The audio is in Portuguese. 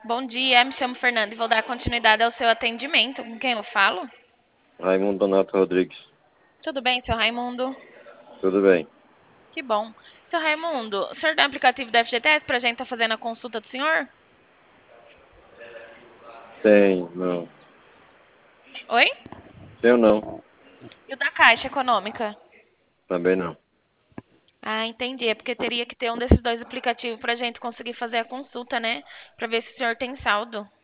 Bom dia, me chamo Fernanda e vou dar continuidade ao seu atendimento. Com quem eu falo? Raimundo Donato Rodrigues. Tudo bem, seu Raimundo? Tudo bem? Que bom. Seu Raimundo, o senhor tem um aplicativo da FGTS pra gente estar fazendo a consulta do senhor? Tem, não. Oi? Tenho não. E o da Caixa Econômica? Também não. Ah, entendi. É porque teria que ter um desses dois aplicativos pra gente conseguir fazer a consulta, né? Pra ver se o senhor tem saldo.